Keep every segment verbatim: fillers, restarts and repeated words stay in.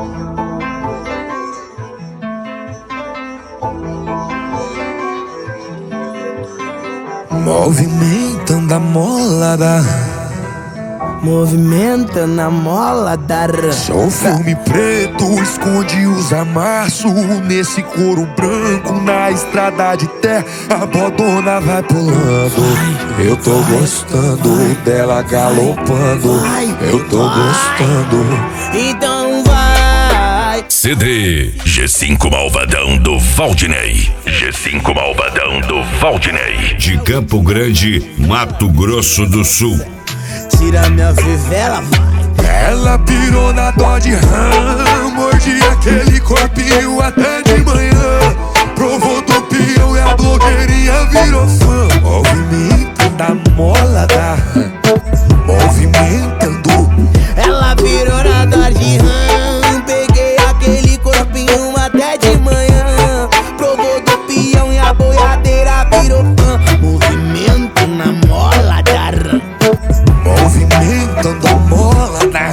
Movimentando a molada, movimentando a molada. sou filme preto, esconde os amassos. Nesse couro branco, na estrada de terra, a bodona vai pulando. Eu tô gostando dela galopando. Eu tô gostando. Então vai. C D G cinco Malvadão do Valdinei. G cinco Malvadão do Valdinei. De Campo Grande, Mato Grosso do Sul. Tira minha fivela, vai. Ela pirou na Dodge Ram, mordi aquele corpinho até de manhã. Provou do peão e a blogueirinha virou fã. Movimentando a molada, movimentando. Ela virou na Dodge Ram, peguei aquele corpinho até de manhã. Provou do peão e a boiadeira virou fã. Movimento na mola da Ram, movimentando a mola da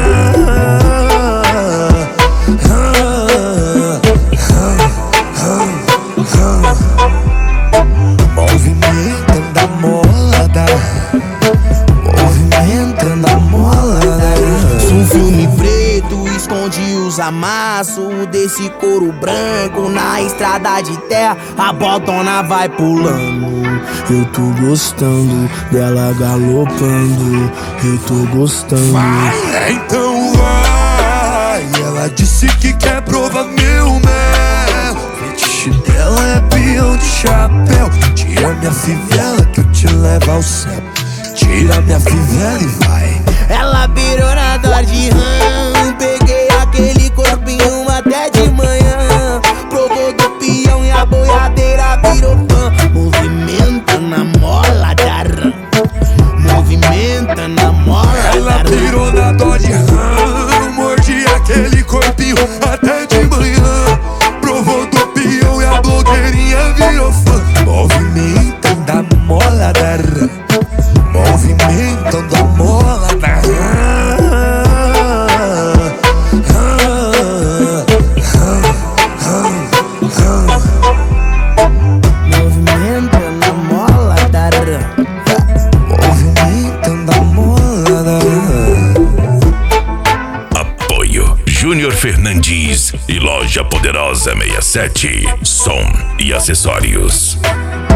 movimentando a mola da movimentando a mola da. Sou um filme preto, esconde os amassos desse couro branco. Na estrada de terra, a botona vai pulando. Eu tô gostando dela galopando. Eu tô gostando. Vai, então vai. Ela disse que quer provar meu mel. Fetiche dela é peão de chapéu. Tira minha fivela que eu te levo ao céu. Tira minha fivela e vai. Ela virou na Dodge Ram, peguei aquele corpinho até de manhã. Provou do peão e a boiadeira virou fã. Movimento na mola da Ram, movimento na mola da Ram. Ela virou na Dodge Ram, mordi aquele corpinho até de manhã. Provou do peão e a blogueirinha virou fã. Movimentando a mola da Ram, movimentando a mola da Movimento na mola da Ram, movimentando a mola da. Apoio Júnior Fernandes e Loja Poderosa sessenta e sete. Som e acessórios.